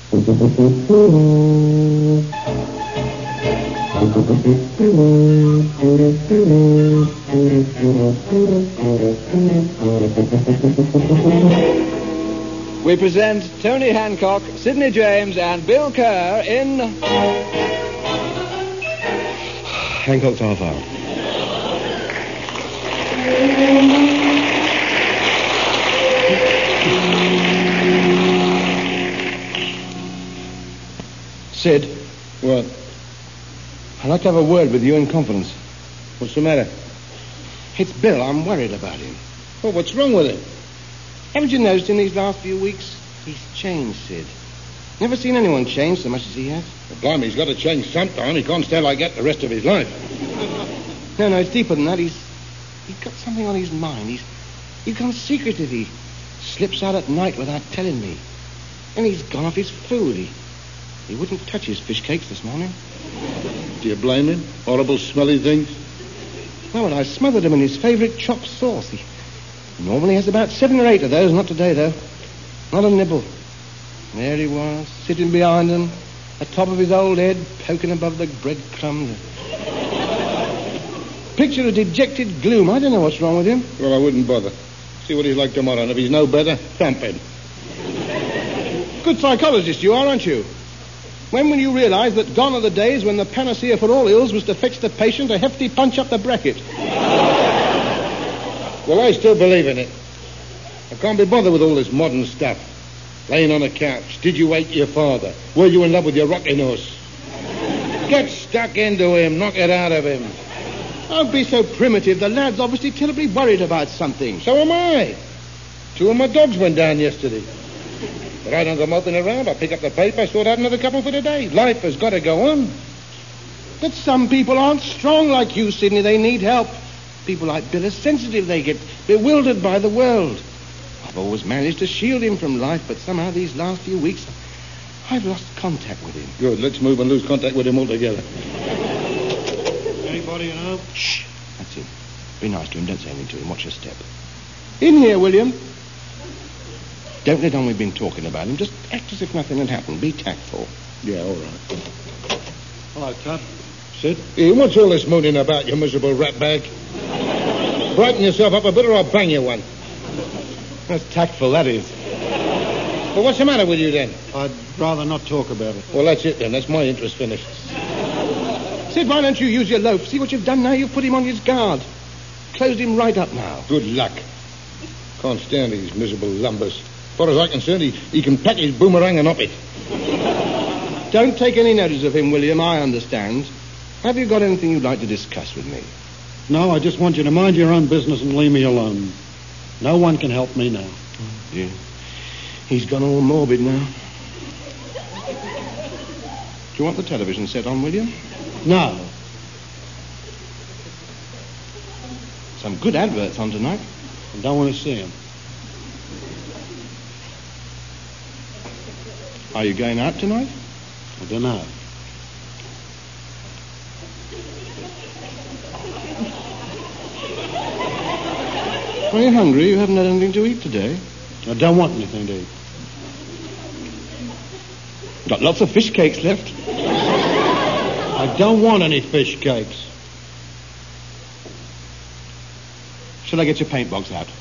We present Tony Hancock, Sidney James, and Bill Kerr in... Hancock's half hour. Sid. What? I'd like to have a word with you in confidence. What's the matter? It's Bill. I'm worried about him. Well, what's wrong with him? Haven't you noticed in these last few weeks? He's changed, Sid. Never seen anyone change so much as he has. Well, blimey, he's got to change sometime. He can't stay like that the rest of his life. No, it's deeper than that. He's got something on his mind. He's gone secretive. He slips out at night without telling me. And he's gone off his food. He wouldn't touch his fish cakes this morning. Do you blame him? Horrible, smelly things? No, but I smothered him in his favourite chopped sauce. He normally has about 7 or 8 of those. Not today, though. Not a nibble. There he was, sitting behind him, the top of his old head poking above the breadcrumbs. Picture of dejected gloom. I don't know what's wrong with him. Well, I wouldn't bother. See what he's like tomorrow, and if he's no better, thump him. Good psychologist you are, aren't you? When will you realise that gone are the days when the panacea for all ills was to fetch the patient a hefty punch up the bracket? Well, I still believe in it. I can't be bothered with all this modern stuff. Laying on a couch. Did you hate your father? Were you in love with your rocking horse? Get stuck into him. Knock it out of him. Don't be so primitive. The lad's obviously terribly worried about something. So am I. 2 of my dogs went down yesterday. But I don't go moping around. I pick up the paper, sort out another couple for today. Life has got to go on. But some people aren't strong like you, Sidney. They need help. People like Bill are sensitive. They get bewildered by the world. I've always managed to shield him from life, but somehow these last few weeks, I've lost contact with him. Good. Let's move and lose contact with him altogether. Anybody you know? Shh. That's him. Be nice to him. Don't say anything to him. Watch your step. In here, William. Don't let on we've been talking about him. Just act as if nothing had happened. Be tactful. Yeah, all right. Hello, Tut. Sid? Hey, what's all this mooning about, you miserable ratbag? Brighten yourself up a bit or I'll bang you one. That's tactful, that is. Well, what's the matter with you, then? I'd rather not talk about it. Well, that's it, then. That's my interest finished. Sid, why don't you use your loaf? See what you've done now? You've put him on his guard. Closed him right up now. Good luck. Can't stand these miserable lumbers. As far as I'm concerned, he can pack his boomerang and up it. Don't take any notice of him, William. I understand. Have you got anything you'd like to discuss with me? No, I just want you to mind your own business and leave me alone. No one can help me now. Yeah. He's gone all morbid now. Do you want the television set on, William? No. Some good adverts on tonight. I don't want to see him. Are you going out tonight? I don't know. Are you hungry? You haven't had anything to eat today. I don't want anything to eat. Got lots of fish cakes left. I don't want any fish cakes. Shall I get your paint box out?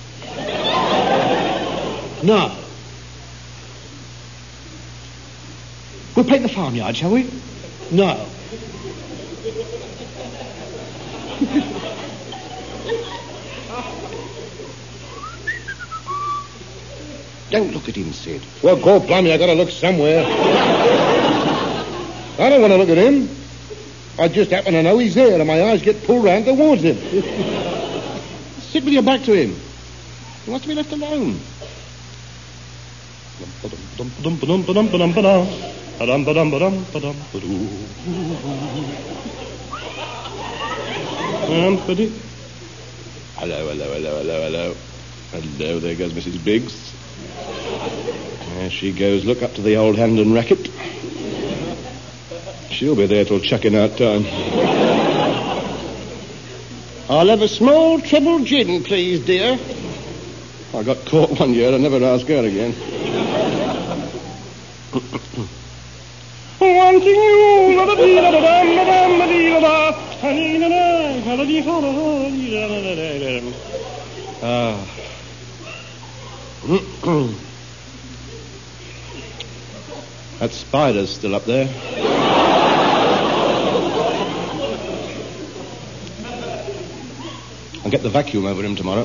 No. We'll paint the farmyard, shall we? No. Don't look at him, Sid. Well, God blimey, I got to look somewhere. I don't want to look at him. I just happen to know he's there, and my eyes get pulled round towards him. Sit with your back to him. He wants to be left alone. Hello. Hello, there goes Mrs. Biggs. There she goes. Look up to the old hand and racket. She'll be there till chucking out time. I'll have a small treble gin, please, dear. I got caught one year. I'll never ask her again. Wanting you, that spider's still up there. I'll get the vacuum over him tomorrow.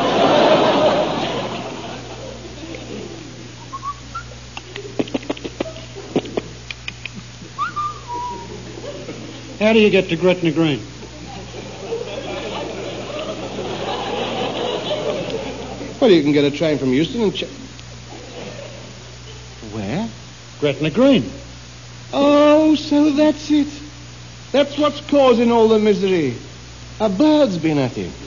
How do you get to Gretna Green? Well, you can get a train from Euston and... Where? Gretna Green. Oh, so that's it. That's what's causing all the misery. A bird's been at him.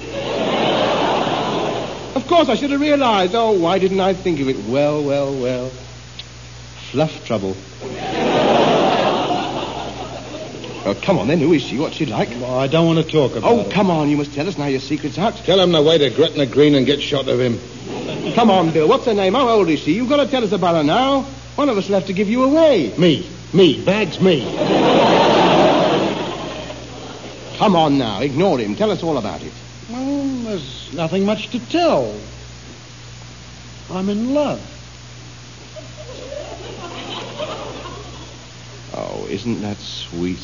Of course, I should have realized. Oh, why didn't I think of it? Well. Fluff trouble. Oh, come on then. Who is she? What's she like? Well, I don't want to talk about it. Come on. You must tell us now. Your secret's out. Tell him the way to Gretna Green and get shot of him. Come on, Bill. What's her name? How old is she? You've got to tell us about her now. One of us will have to give you away. Me. Bags me. Come on now. Ignore him. Tell us all about it. Well, there's nothing much to tell. I'm in love. Oh, isn't that sweet?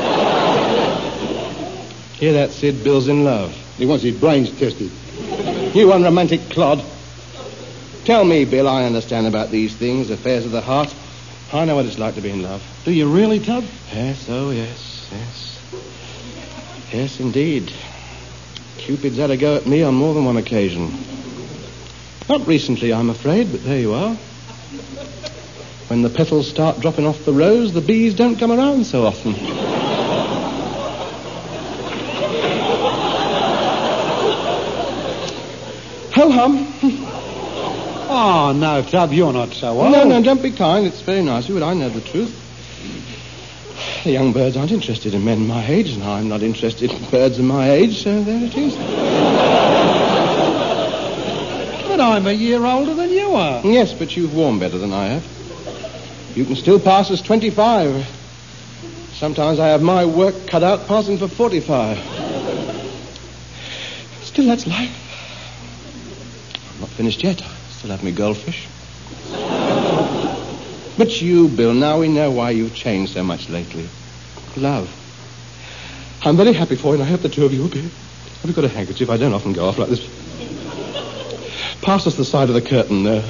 Hear that, Sid? Bill's in love. He wants his brains tested. You unromantic clod. Tell me, Bill, I understand about these things, affairs of the heart. I know what it's like to be in love. Do you really, Tub? Yes, indeed. Cupid's had a go at me on more than one occasion. Not recently, I'm afraid, but there you are. When the petals start dropping off the rose, the bees don't come around so often. Ho-hum. Oh, no, Tub, you're not so old. No, don't be kind. It's very nice of you, but I know the truth. The young birds aren't interested in men my age, and I'm not interested in birds of my age, so there it is. But I'm a year older than you are. Yes, but you've worn better than I have. You can still pass as 25. Sometimes I have my work cut out passing for 45. Still, that's life. I'm not finished yet. I still have me goldfish. But you, Bill, now we know why you've changed so much lately. Love. I'm very happy for you, and I hope the two of you will be. Have you got a handkerchief? I don't often go off like this. Pass us the side of the curtain there.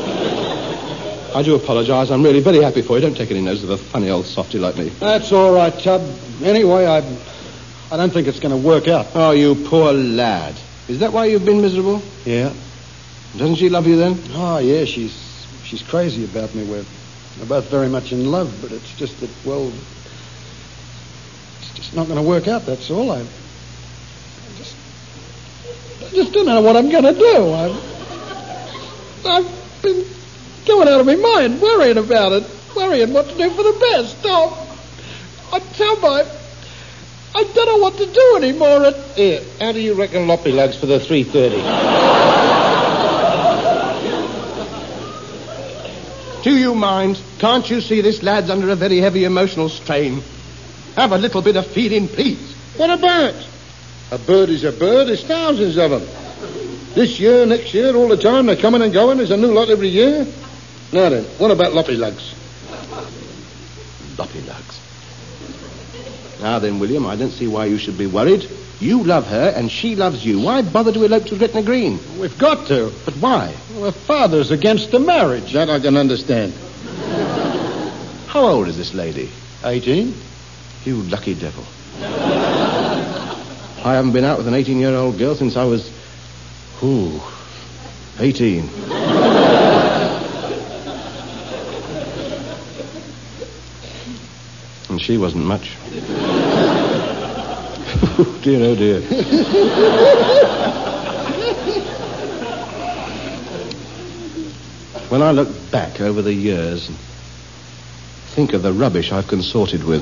I do apologize. I'm really very happy for you. Don't take any notice of a funny old softy like me. That's all right, Tub. Anyway, I don't think it's going to work out. Oh, you poor lad. Is that why you've been miserable? Yeah. Doesn't she love you then? Oh, yeah, she's crazy about me. We're both very much in love, but it's just that, well, it's just not going to work out, that's all. I just don't know what I'm going to do. I've been going out of my mind, worrying about it, worrying what to do for the best. Oh, I don't know what to do anymore. Here, how do you reckon Loppy lugs for the 3:30? Do you mind? Can't you see this lad's under a very heavy emotional strain? Have a little bit of feeling, please. What about? A bird is a bird. There's thousands of them. This year, next year, all the time. They're coming and going. There's a new lot every year. Now then, what about Loppy lugs? Loppy lugs. Now then, William, I don't see why you should be worried. You love her and she loves you. Why bother to elope to Gretna Green? We've got to. But why? Well, her father's against the marriage. That I can understand. How old is this lady? 18. You lucky devil. I haven't been out with an 18-year-old girl since I was... 18. And she wasn't much. Oh, dear. When I look back over the years and think of the rubbish I've consorted with...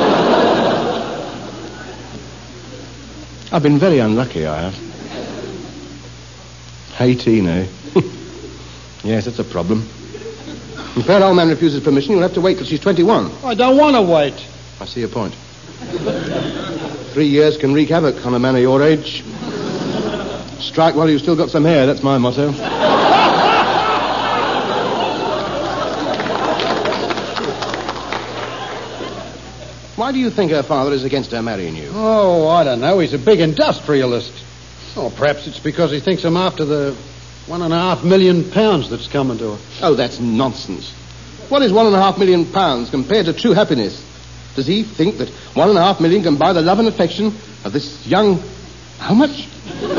I've been very unlucky, I have. 18, eh? Yes, it's a problem. If her old man refuses permission, you'll have to wait till she's 21. I don't want to wait. I see your point. 3 years can wreak havoc on a man of your age. Strike while you've still got some hair, that's my motto. Why do you think her father is against her marrying you? Oh, I don't know. He's a big industrialist. Or perhaps it's because he thinks I'm after the £1.5 million that's coming to her. Oh, that's nonsense. What is £1.5 million compared to true happiness? Does he think that £1.5 million can buy the love and affection of this young... How much?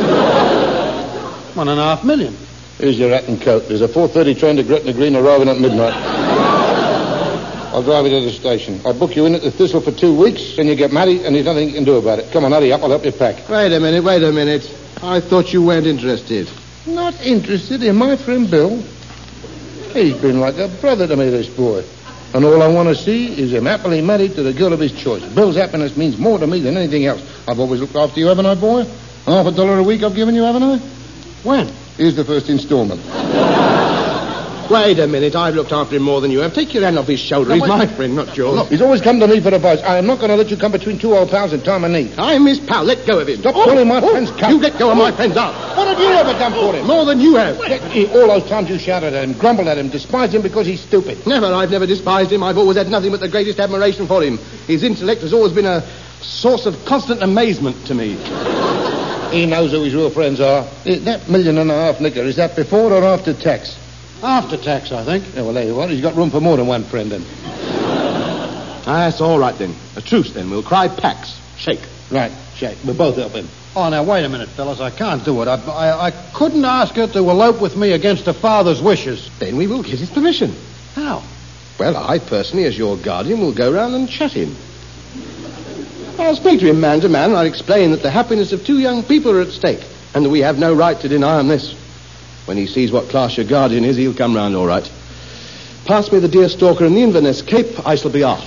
£1.5 million. Here's your hat and coat. There's a 4:30 train to Gretna Green arriving at midnight. I'll drive you to the station. I'll book you in at the Thistle for 2 weeks, then you get married, and there's nothing you can do about it. Come on, hurry up. I'll help you pack. Wait a minute. I thought you weren't interested. Not interested in my friend Bill? He's been like a brother to me, this boy. And all I want to see is him happily married to the girl of his choice. Bill's happiness means more to me than anything else. I've always looked after you, haven't I, boy? $50 a week I've given you, haven't I? When? Here's the first installment. Wait a minute. I've looked after him more than you have. Take your hand off his shoulder. He's my friend, not yours. Look, he's always come to me for advice. I am not going to let you come between two old pals in time of need. I'm his pal. Let go of him. Stop calling my friends cunt. You let go of my friend's arm. What have you ever done for him? More than you have. All those times you shouted at him, grumbled at him, despised him because he's stupid. Never. I've never despised him. I've always had nothing but the greatest admiration for him. His intellect has always been a source of constant amazement to me. He knows who his real friends are. That $1.5 million, Nicker, is that before or after tax? After tax, I think. Yeah, well, there you are. He's got room for more than one friend, then. That's all right, then. A truce, then. We'll cry Pax. Shake. Right, shake. We'll both help him. Oh, now, wait a minute, fellas. I can't do it. I couldn't ask her to elope with me against her father's wishes. Then we will get his permission. How? Well, I personally, as your guardian, will go round and chat him. I'll speak to him man to man. I'll explain that the happiness of two young people are at stake and that we have no right to deny him this. When he sees what class your guardian is, he'll come round all right. Pass me the deer stalker and the Inverness cape. I shall be off.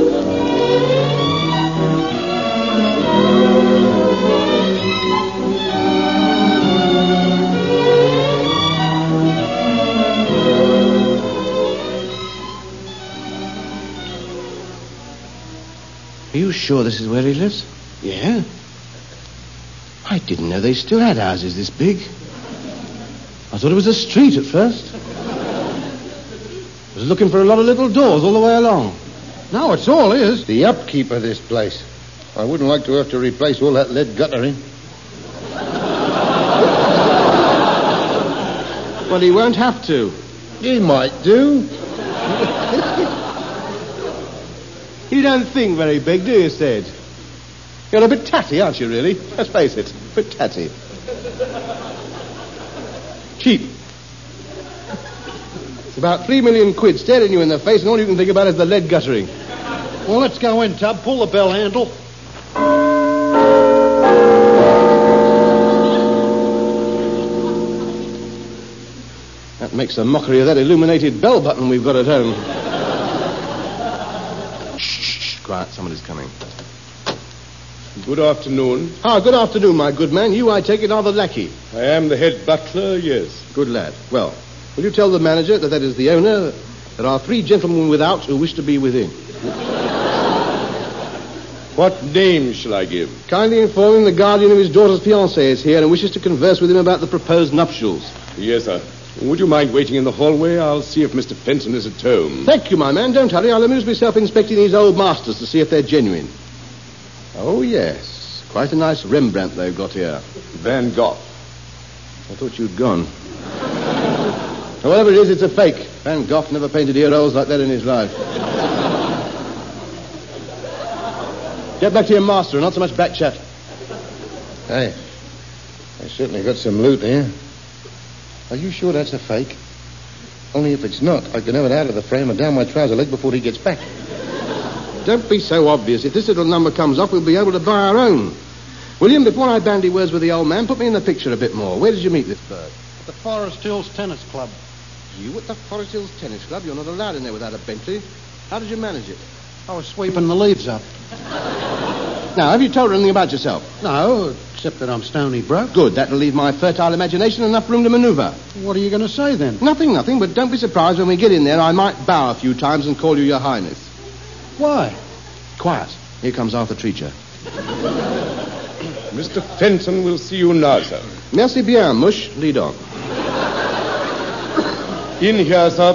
Are you sure this is where he lives? Yeah? I didn't know they still had houses this big. I thought it was a street at first. I was looking for a lot of little doors all the way along. No, it's all his. The upkeep of this place. I wouldn't like to have to replace all that lead guttering. Well, he won't have to. He might do. You don't think very big, do you, Sid? You're a bit tatty, aren't you, really? Let's face it, a bit tatty. Cheap. It's about £3 million staring you in the face, and all you can think about is the lead guttering. Well, let's go in, Tub. Pull the bell handle. That makes a mockery of that illuminated bell button we've got at home. Shh, quiet, somebody's coming. Good afternoon. Good afternoon, my good man. You, I take it, are the lackey. I am the head butler, yes. Good lad. Well, will you tell the manager that is the owner? There are 3 gentlemen without who wish to be within. What name shall I give? Kindly inform him the guardian of his daughter's fiancé is here and wishes to converse with him about the proposed nuptials. Yes, sir. Would you mind waiting in the hallway? I'll see if Mr. Fenton is at home. Thank you, my man. Don't hurry. I'll amuse myself inspecting these old masters to see if they're genuine. Oh, yes. Quite a nice Rembrandt they've got here. Van Gogh. I thought you'd gone. Whatever it is, it's a fake. Van Gogh never painted ear holes like that in his life. Get back to your master and not so much back chat. Hey, I certainly got some loot here. Are you sure that's a fake? Only if it's not, I can have it out of the frame and down my trouser leg before he gets back. Don't be so obvious. If this little number comes off, we'll be able to buy our own. William, before I bandy words with the old man, put me in the picture a bit more. Where did you meet this bird? At the Forest Hills Tennis Club. You at the Forest Hills Tennis Club? You're not allowed in there without a Bentley. How did you manage it? I was sweeping the leaves up. Now, have you told her anything about yourself? No, except that I'm stony broke. Good. That'll leave my fertile imagination enough room to maneuver. What are you going to say then? Nothing, but don't be surprised when we get in there. I might bow a few times and call you Your Highness. Why? Quiet. Here comes Arthur Treacher. Mr. Fenton will see you now, sir. Merci bien, Mush. Lead on. In here, sir.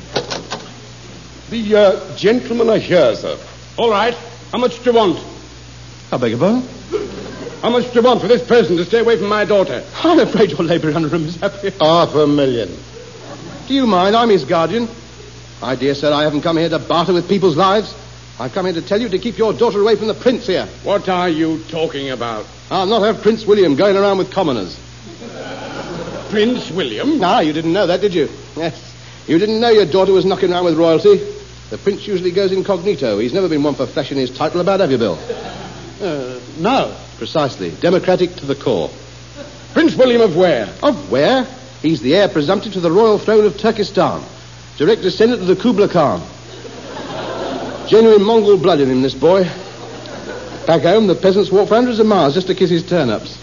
The gentlemen are here, sir. All right. How much do you want? I beg your pardon? How much do you want for this person to stay away from my daughter? I'm afraid you're labouring under a mishap here. $500,000. Do you mind? I'm his guardian. My dear sir, I haven't come here to barter with people's lives. I've come here to tell you to keep your daughter away from the prince here. What are you talking about? I'll not have Prince William going around with commoners. Prince William? Ah, you didn't know that, did you? Yes. You didn't know your daughter was knocking around with royalty. The prince usually goes incognito. He's never been one for flashing his title about, have you, Bill? No. Precisely. Democratic to the core. Prince William of where? Of where? He's the heir presumptive to the royal throne of Turkestan. Direct descendant of the Kubla Khan. Genuine Mongol blood in him, this boy. Back home, the peasants walk for hundreds of miles just to kiss his turnips.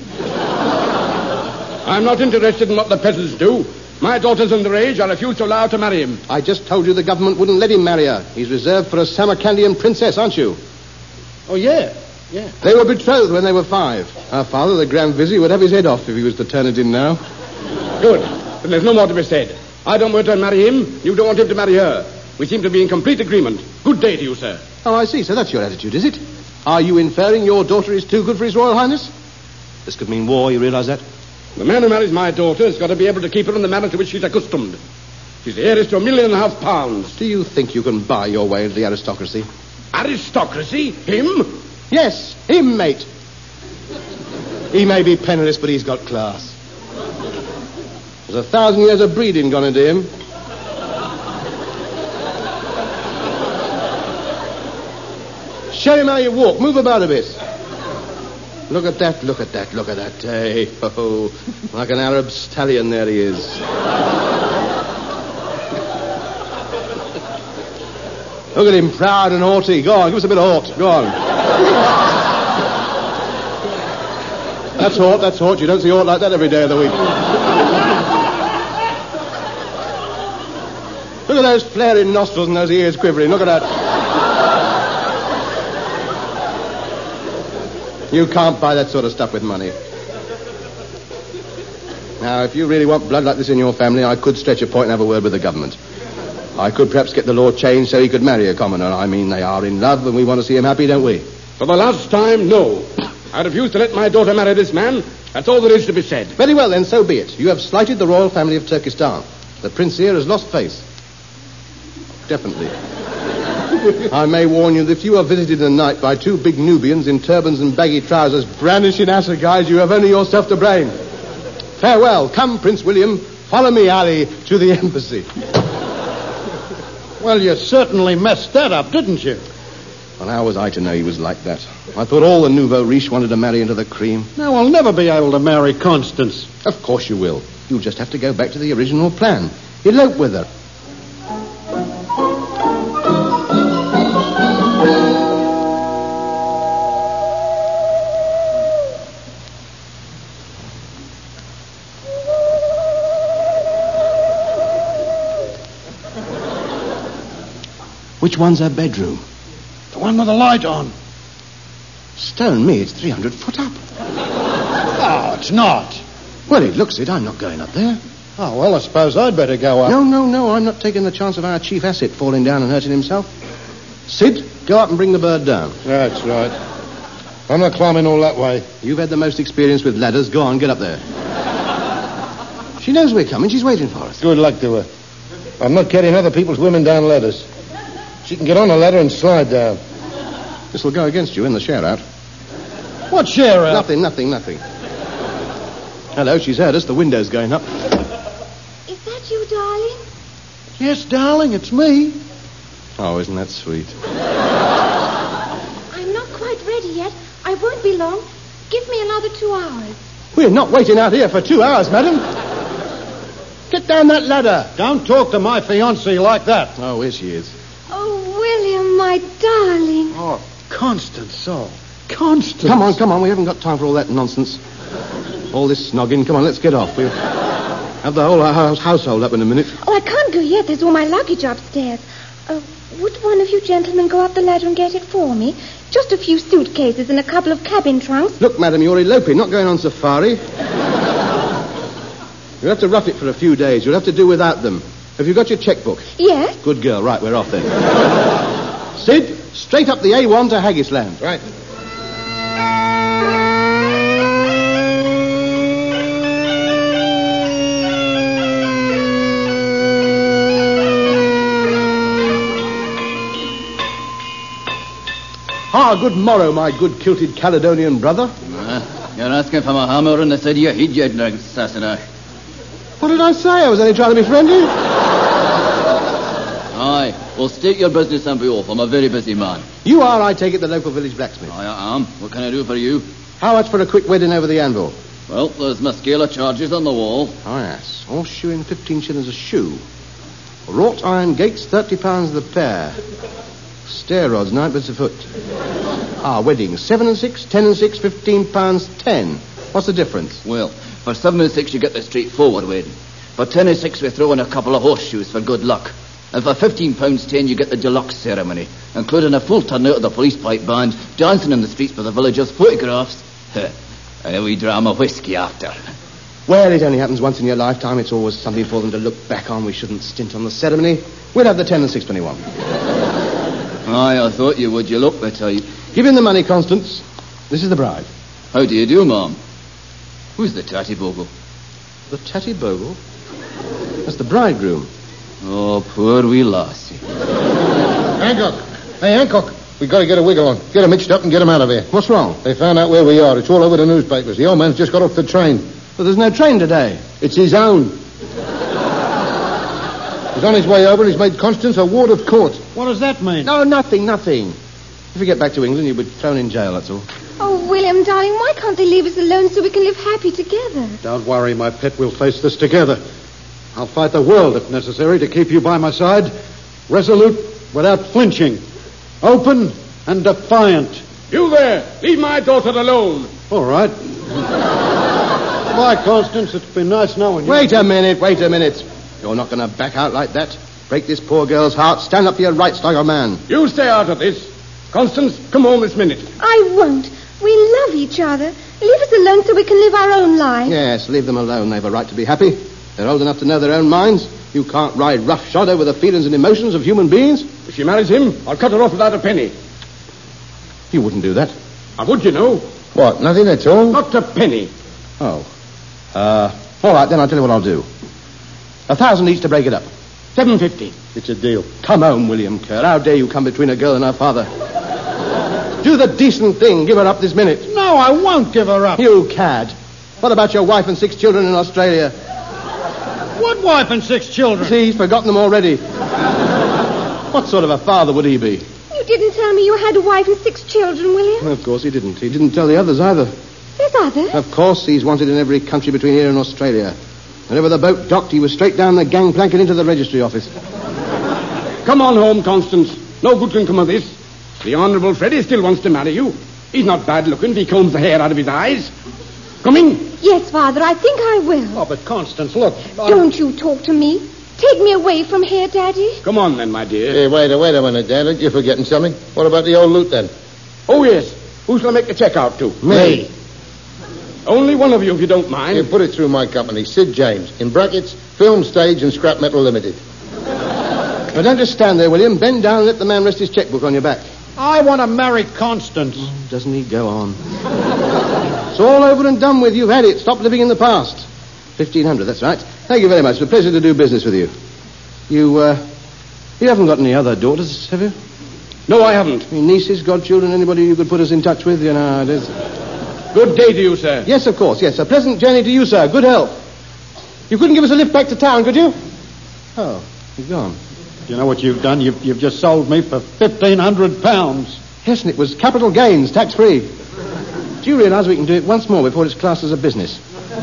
I'm not interested in what the peasants do. My daughter's underage. I refuse to allow her to marry him. I just told you the government wouldn't let him marry her. He's reserved for a Samarkandian princess, aren't you? Oh, yeah. They were betrothed when they were 5. Our father, the Grand Vizier, would have his head off if he was to turn it in now. Good. Then there's no more to be said. I don't want her to marry him. You don't want him to marry her. We seem to be in complete agreement. Good day to you, sir. Oh, I see. So that's your attitude, is it? Are you inferring your daughter is too good for His Royal Highness? This could mean war, you realise that? The man who marries my daughter has got to be able to keep her in the manner to which she's accustomed. She's the heiress to £1.5 million. Do you think you can buy your way into the aristocracy? Aristocracy? Him? Yes, him, mate. He may be penniless, but he's got class. There's 1,000 years of breeding gone into him. Show him how you walk. Move about a bit. Look at that. Hey, oh, like an Arab stallion, there he is. Look at him, proud and haughty. Go on, give us a bit of haut. Go on. That's haut. You don't see haut like that every day of the week. Look at those flaring nostrils and those ears quivering. Look at that. You can't buy that sort of stuff with money. Now, if you really want blood like this in your family, I could stretch a point and have a word with the government. I could perhaps get the law changed so he could marry a commoner. I mean, they are in love and we want to see him happy, don't we? For the last time, no. I refuse to let my daughter marry this man. That's all there is to be said. Very well, then, so be it. You have slighted the royal family of Turkestan. The prince here has lost face. Definitely. I may warn you that if you are visited in the night by 2 big Nubians in turbans and baggy trousers brandishing assegais, you have only yourself to blame. Farewell. Come, Prince William. Follow me, Ali, to the embassy. Well, you certainly messed that up, didn't you? Well, how was I to know he was like that? I thought all the nouveau riche wanted to marry into the cream. Now, I'll never be able to marry Constance. Of course you will. You'll just have to go back to the original plan. Elope with her. Which one's her bedroom? The one with the light on. Stone me, it's 300 foot up. Oh, it's not. Well, it looks it. I'm not going up there. Oh, well, I suppose I'd better go up. No. I'm not taking the chance of our chief asset falling down and hurting himself. Sid, go up and bring the bird down. That's right. I'm not climbing all that way. You've had the most experience with ladders. Go on, get up there. She knows we're coming. She's waiting for us. Good luck to her. I'm not carrying other people's women down ladders. She can get on a ladder and slide down. This will go against you in the share-out. What share-out? Nothing. Hello, she's heard us. The window's going up. Is that you, darling? Yes, darling, it's me. Oh, isn't that sweet? I'm not quite ready yet. I won't be long. Give me another 2 hours. We're not waiting out here for 2 hours, madam. Get down that ladder. Don't talk to my fiancée like that. Oh, here she is. Oh, William, my darling. Oh, Constance, oh. Constance. Come on. We haven't got time for all that nonsense. All this snogging. Come on, let's get off. We'll have the whole household up in a minute. Oh, I can't go yet. There's all my luggage upstairs. Would one of you gentlemen go up the ladder and get it for me? Just a few suitcases and a couple of cabin trunks. Look, madam, you're eloping, not going on safari. You'll have to rough it for a few days. You'll have to do without them. Have you got your checkbook? Yes. Good girl. Right, we're off then. Sid, straight up the A1 to Haggisland. Right. Good morrow, my good kilted Caledonian brother. You're asking for my hammer in the city of heed, you drink, Sassenach. What did I say? I was only trying to be friendly. Aye, well, state your business and be off. I'm a very busy man. You are, I take it, the local village blacksmith. I am. What can I do for you? How much for a quick wedding over the anvil? Well, there's my scale of charges on the wall. Oh, yes. Horseshoeing 15 shillings a shoe. Wrought iron gates, £30 the pair. Stair rods, 9 a foot. Weddings, 7 and 6, 10 and 6, £15 10. What's the difference? Well, for 7 and 6 you get the straightforward wedding. For 10 and 6 we throw in a couple of horseshoes for good luck. And for £15 10 you get the deluxe ceremony, including a full turnout of the police pipe band, dancing in the streets with the villagers, photographs, and a wee dram of whiskey after. Well, it only happens once in your lifetime. It's always something for them to look back on. We shouldn't stint on the ceremony. We'll have the 10 and 6 one. Aye, I thought you would. You look the type. Give him the money, Constance. This is the bride. How do you do, Ma'am? Who's the tatty bogle? The tatty bogle? That's the bridegroom. Oh, poor wee lassie. Hancock. Hey, Hancock. We got to get a wiggle on. Get him hitched up and get him out of here. What's wrong? They found out where we are. It's all over the newspapers. The old man's just got off the train. But there's no train today. It's his own. He's on his way over and he's made Constance a ward of court. What does that mean? No, nothing. If we get back to England, you'll be thrown in jail, that's all. Oh, William, darling, why can't they leave us alone so we can live happy together? Don't worry, my pet. We'll face this together. I'll fight the world if necessary to keep you by my side. Resolute, without flinching. Open and defiant. You there! Leave my daughter alone. All right. Goodbye, Constance. It's been nice knowing you. Wait a minute. You're not going to back out like that. Break this poor girl's heart. Stand up for your rights like a man. You stay out of this. Constance, come home this minute. I won't. We love each other. Leave us alone so we can live our own lives. Yes, leave them alone. They've a right to be happy. They're old enough to know their own minds. You can't ride roughshod over the feelings and emotions of human beings. If she marries him, I'll cut her off without a penny. You wouldn't do that. I would, you know. What, nothing at all? Not a penny. Oh. All right, then I'll tell you what I'll do. 1,000 each to break it up. $7.50. It's a deal. Come home, William Kerr. How dare you come between a girl and her father? Do the decent thing. Give her up this minute. No, I won't give her up. You cad. What about your wife and 6 children in Australia? What wife and 6 children? See, he's forgotten them already. What sort of a father would he be? You didn't tell me you had a wife and 6 children, William. Of course he didn't. He didn't tell the others either. There's others? Of course, he's wanted in every country between here and Australia. Whenever the boat docked, he was straight down the gangplank and into the registry office. Come on home, Constance. No good can come of this. The Honourable Freddie still wants to marry you. He's not bad looking if he combs the hair out of his eyes. Coming? Yes, Father, I think I will. Oh, but Constance, look. Don't you talk to me. Take me away from here, Daddy. Come on then, my dear. Hey, wait a minute, Dad. You're forgetting something. What about the old loot, then? Oh, yes. Who's going to make the check out to? Me. Only one of you, if you don't mind. You put it through my company, Sid James. In brackets, Film Stage and Scrap Metal Limited. But don't just stand there, William. Bend down and let the man rest his checkbook on your back. I want to marry Constance. Doesn't he go on? It's all over and done with. You've had it. Stop living in the past. 1,500, that's right. Thank you very much. It's a pleasure to do business with you. You haven't got any other daughters, have you? No, I haven't. Any nieces, godchildren, anybody you could put us in touch with? You know, it is. Good day to you, sir. Yes, of course, yes. A pleasant journey to you, sir. Good health. You couldn't give us a lift back to town, could you? Oh, he's gone. You know what you've done? You've just sold me for £1,500. Yes, and it was capital gains, tax-free. Do you realise we can do it once more before it's classed as a business?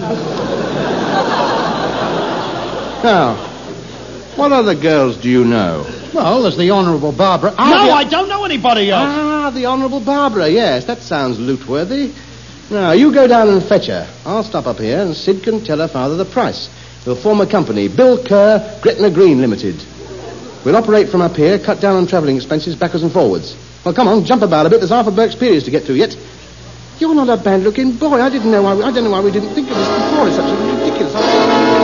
Now, what other girls do you know? Well, there's the Honourable Barbara. I don't know anybody else. the Honourable Barbara, yes. That sounds loot-worthy. Now, you go down and fetch her. I'll stop up here, and Sid can tell her father the price. We'll form a company, Bill Kerr, Gretna Green Limited. We'll operate from up here, cut down on travelling expenses backwards and forwards. Well, come on, jump about a bit. There's half a Burke's Piers to get to yet. You're not a bad-looking boy. I don't know why we didn't think of this before. It's such a ridiculous idea.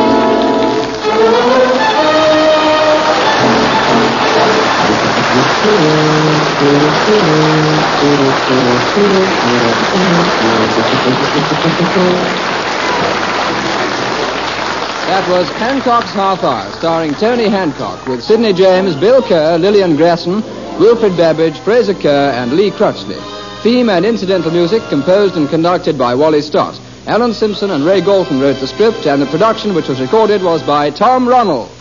That was Hancock's Half Hour, starring Tony Hancock, with Sidney James, Bill Kerr, Lillian Grasson, Wilfred Babbage, Fraser Kerr, and Lee Crutchley. Theme and incidental music composed and conducted by Wally Stott. Alan Simpson and Ray Galton wrote the script, and the production, which was recorded, was by Tom Ronald.